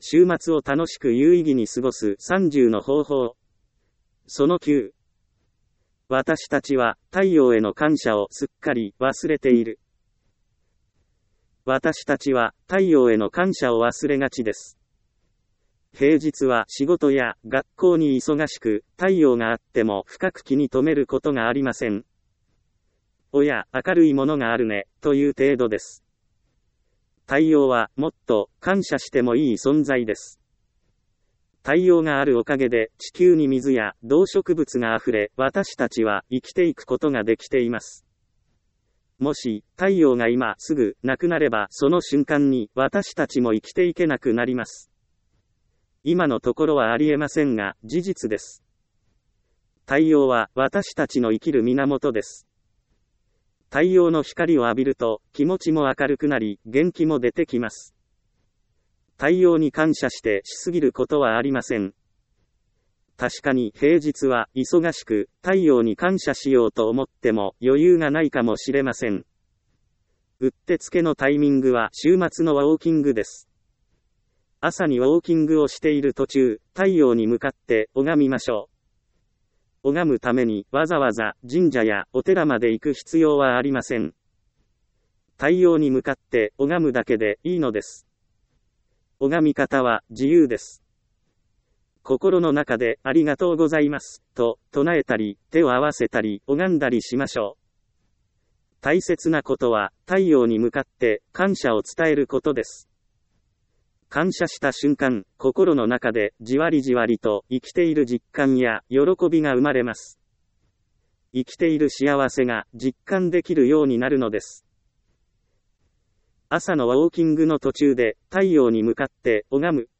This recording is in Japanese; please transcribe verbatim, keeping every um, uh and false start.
週末を楽しく有意義に過ごすさんじゅうの方法。そのきゅう。私たちは太陽への感謝をすっかり忘れている。私たちは太陽への感謝を忘れがちです。平日は仕事や学校に忙しく、太陽があっても深く気に留めることがありません。おや、明るいものがあるね、という程度です。太陽はもっと感謝してもいい存在です。太陽があるおかげで地球に水や動植物があふれ、私たちは生きていくことができています。もし太陽が今すぐなくなれば、その瞬間に私たちも生きていけなくなります。今のところはありえませんが、事実です。太陽は私たちの生きる源です。太陽の光を浴びると気持ちも明るくなり、元気も出てきます。太陽に感謝してしすぎることはありません。確かに平日は忙しく、太陽に感謝しようと思っても余裕がないかもしれません。うってつけのタイミングは週末のウォーキングです。朝にウォーキングをしている途中、太陽に向かって拝みましょう。拝むためにわざわざ神社やお寺まで行く必要はありません。太陽に向かって拝むだけでいいのです。拝み方は自由です。心の中でありがとうございますと唱えたり、手を合わせたり拝んだりしましょう。大切なことは太陽に向かって感謝を伝えることです。感謝した瞬間、心の中でじわりじわりと生きている実感や喜びが生まれます。生きている幸せが実感できるようになるのです。朝のウォーキングの途中で太陽に向かって拝む